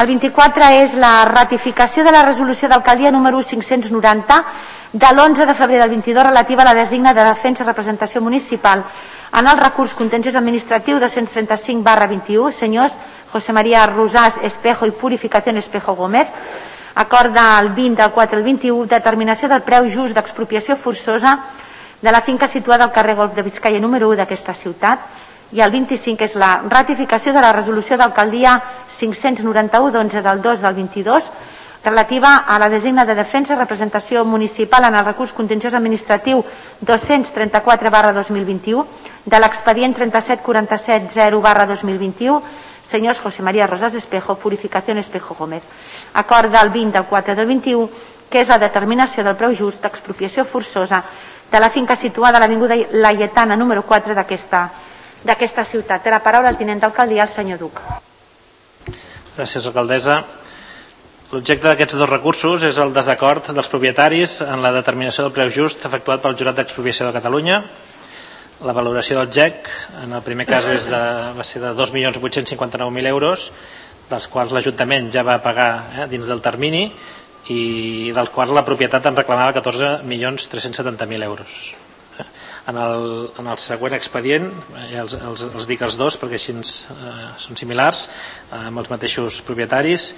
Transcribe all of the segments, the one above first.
El 24 és la ratificació de la resolució d'alcaldia número 590 de l'11 de febrer del 22 relativa a la designa de defensa i representació municipal en el recurs contenciós administratiu 235/21, senyors José María Rosás Espejo i Purificación Espejo Gómez. Acord del 20 del 4 al 21, determinació del preu just d'expropiació forçosa de la finca situada al carrer Golf de Biscaia número 1 d'aquesta ciutat. I el 25 és la ratificació de la resolució d'alcaldia 591 d'11 del 2 del 22 relativa a la designa de defensa i representació municipal en el recurs contenciós administratiu 234/2021 de l'expedient 37470/2021, senyors José María Rosás Espejo, Purificación Espejo Gómez. Acord del 20 del 4 del 21, que és la determinació del preu just d'expropiació forçosa de la finca situada a l'avinguda Laietana número 4 d'aquesta ciutat. Té la paraula el tinent d'alcaldia, el senyor Duc. Gràcies, alcaldessa. L'objecte d'aquests dos recursos és el desacord dels propietaris en la determinació del preu just efectuat pel Jurat d'Expropiació de Catalunya. La valoració del GEC, en el primer cas va ser de 2.859.000 euros, dels quals l'Ajuntament ja va pagar dins del termini i dels quals la propietat en reclamava 14.370.000 euros. En el següent expedient, ja els dic els dos perquè així són similars, amb els mateixos propietaris,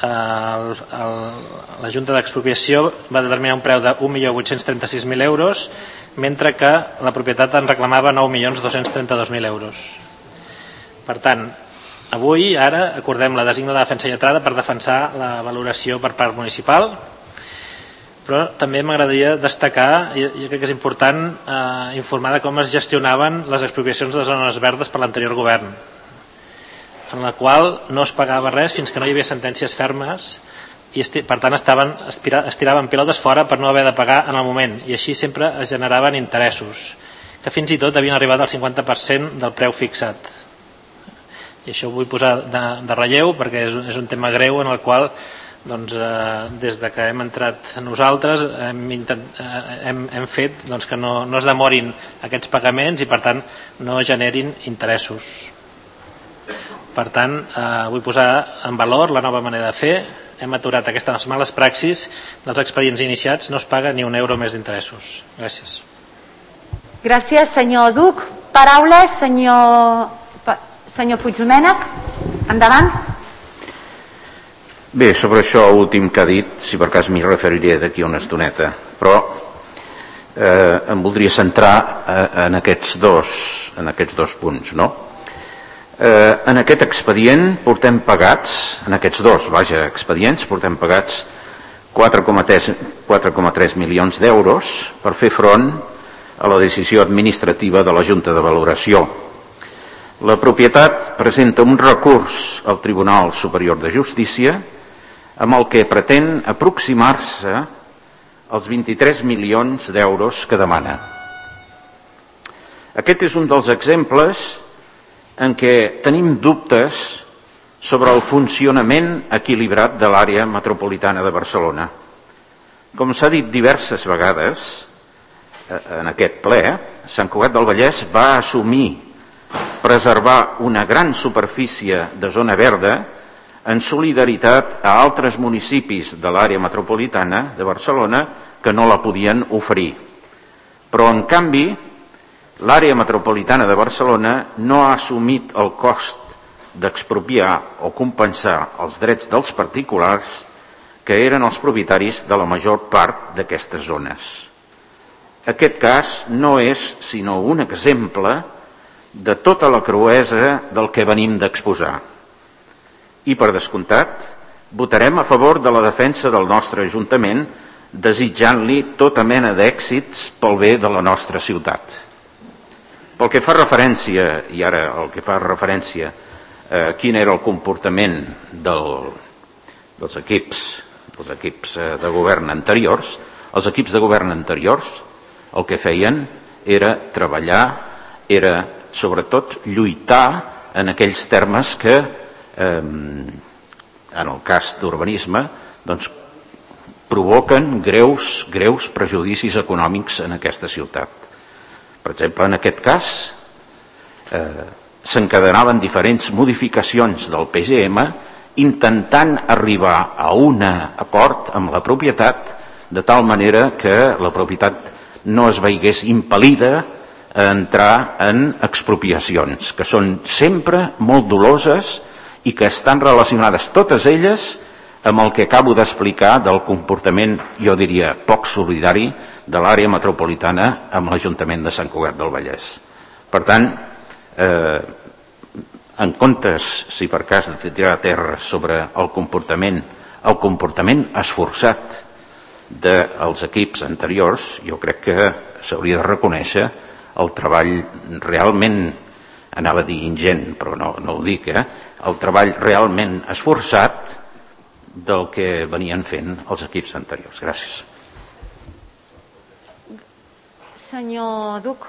la Junta d'Expropiació va determinar un preu de 1.836.000 euros, mentre que la propietat en reclamava 9.232.000 euros. Per tant, avui, ara, acordem la designa de defensa lletrada per defensar la valoració per part municipal, però també m'agradaria destacar, i crec que és important, informar de com es gestionaven les expropiacions de zones verdes per l'anterior govern, en la qual no es pagava res fins que no hi havia sentències fermes i per tant estiraven pilotes fora per no haver de pagar en el moment, i així sempre es generaven interessos que fins i tot havien arribat al 50% del preu fixat. I això ho vull posar de relleu perquè és un tema greu en el qual des de que hem entrat nosaltres hem fet que no es demorin aquests pagaments i per tant no generin interessos. Per tant, vull posar en valor la nova manera de fer. Hem aturat aquestes males praxis dels expedients iniciats, no es paga ni un euro més d'interessos. Gràcies. Gràcies, senyor Duc. Paraules, senyor Puigdomènech. Endavant. Bé, sobre això últim que ha dit, si per cas m'hi referiré d'aquí una estoneta, però em voldria centrar en aquests dos punts, no? En aquest expedient portem pagats, en aquests dos, expedients, portem pagats 4,3 milions d'euros per fer front a la decisió administrativa de la Junta de Valoració. La propietat presenta un recurs al Tribunal Superior de Justícia amb el que pretén aproximar-se als 23 milions d'euros que demana. Aquest és un dels exemples en què tenim dubtes sobre el funcionament equilibrat de l'àrea metropolitana de Barcelona. Com s'ha dit diverses vegades en aquest ple, Sant Cugat del Vallès va assumir preservar una gran superfície de zona verda en solidaritat a altres municipis de l'àrea metropolitana de Barcelona que no la podien oferir. Però, en canvi, l'àrea metropolitana de Barcelona no ha assumit el cost d'expropiar o compensar els drets dels particulars que eren els propietaris de la major part d'aquestes zones. Aquest cas no és sinó un exemple de tota la cruesa del que venim d'exposar. I, per descomptat, votarem a favor de la defensa del nostre Ajuntament, desitjant-li tota mena d'èxits pel bé de la nostra ciutat. Pel que fa referència, i ara el que fa referència a quin era el comportament dels equips de govern anteriors, els equips de govern anteriors el que feien era treballar, era sobretot lluitar en aquells termes que en el cas d'urbanisme provoquen greus prejudicis econòmics en aquesta ciutat. Per exemple, en aquest cas s'encadenaven diferents modificacions del PGM intentant arribar a un acord amb la propietat de tal manera que la propietat no es veigués impel·lida a entrar en expropiacions, que són sempre molt doloses i que estan relacionades totes elles amb el que acabo d'explicar del comportament, jo diria, poc solidari de l'àrea metropolitana amb l'Ajuntament de Sant Cugat del Vallès. Per tant, en comptes, si per cas, de tirar a terra sobre el comportament esforçat dels equips anteriors, jo crec que s'hauria de reconèixer el treball realment, anava a dir ingent, però no ho dic, el treball realment esforçat del que venien fent els equips anteriors. Gràcies. Senyor Duc.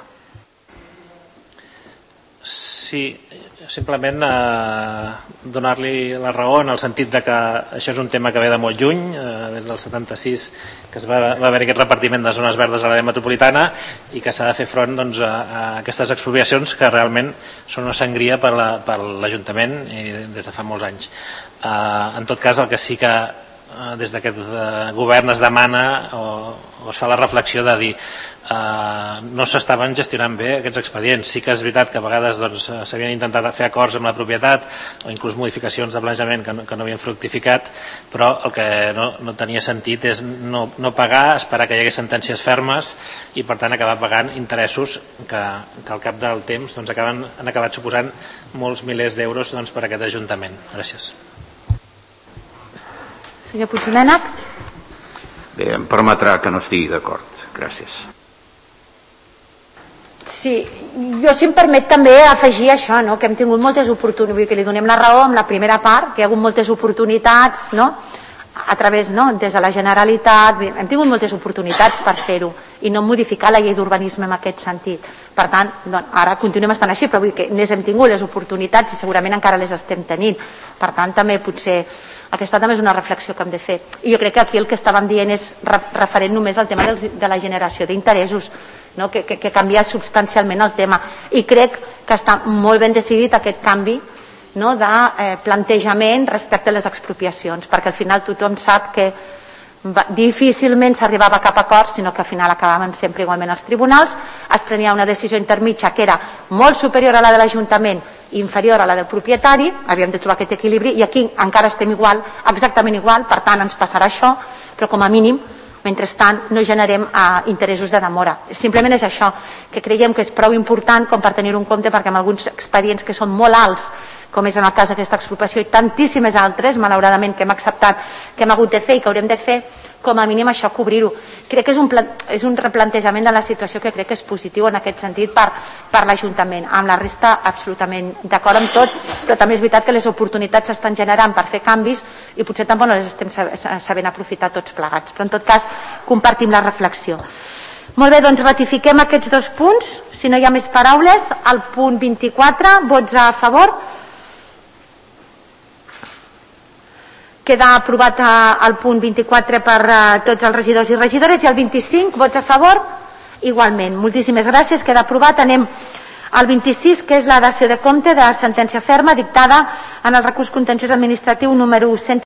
Sí, simplement donar-li la raó en el sentit de que això és un tema que ve de molt lluny, des del 76 que va haver aquest repartiment de zones verdes a l'àrea metropolitana i que s'ha de fer front a aquestes expropiacions que realment són una sangria per l'Ajuntament i des de fa molts anys. En tot cas, el que sí que des d'aquest govern es demana o es fa la reflexió de dir no s'estaven gestionant bé aquests expedients. Sí que és veritat que a vegades s'havien intentat fer acords amb la propietat o inclús modificacions de planejament que no havien fructificat, però el que no tenia sentit és no pagar, esperar que hi hagués sentències fermes i per tant acabar pagant interessos que al cap del temps han acabat suposant molts milers d'euros per a aquest Ajuntament. Gràcies. Senyor Puigdomènech. Bé, em permetrà que no estigui d'acord. Gràcies. Sí, jo si em permet també afegir això, que hem tingut moltes oportunitats, que li donem la raó amb la primera part, que hi ha hagut moltes oportunitats, a través, des de la Generalitat, hem tingut moltes oportunitats per fer-ho i no modificar la llei d'urbanisme en aquest sentit. Per tant, ara continuem estant així, però vull dir que n'hem tingut les oportunitats i segurament encara les estem tenint. Per tant, també potser aquesta també és una reflexió que hem de fer. I jo crec que aquí el que estàvem dient és referent només al tema de la generació d'interessos, que canvia substancialment el tema. I crec que està molt ben decidit aquest canvi de plantejament respecte a les expropiacions, perquè al final tothom sap que difícilment s'arribava a cap acord, sinó que al final acabaven sempre igualment als tribunals, es prenia una decisió intermitja que era molt superior a la de l'Ajuntament i inferior a la del propietari, havíem de trobar aquest equilibri i aquí encara estem igual, exactament igual, per tant ens passarà això, però com a mínim mentrestant no generem interessos de demora. Simplement és això, que creiem que és prou important com per tenir-ho en compte, perquè en alguns expedients que són molt alts, com és en el cas d'aquesta expropiació i tantíssimes altres, malauradament, que hem acceptat, que hem hagut de fer i que haurem de fer, com a mínim això cobrir-ho. Crec que és un replantejament de la situació que crec que és positiu en aquest sentit per l'Ajuntament. Amb la resta absolutament d'acord amb tot, però també és veritat que les oportunitats s'estan generant per fer canvis i potser tampoc no les estem sabent aprofitar tots plegats. Però en tot cas compartim la reflexió. Molt bé, doncs ratifiquem aquests dos punts. Si no hi ha més paraules, el punt 24, vots a favor. Queda aprovat el punt 24 per tots els regidors i regidores i el 25, vots a favor? Igualment. Moltíssimes gràcies, queda aprovat. Anem al 26, que és la dació de compte de sentència ferma dictada en el recurs contenciós administratiu número 100.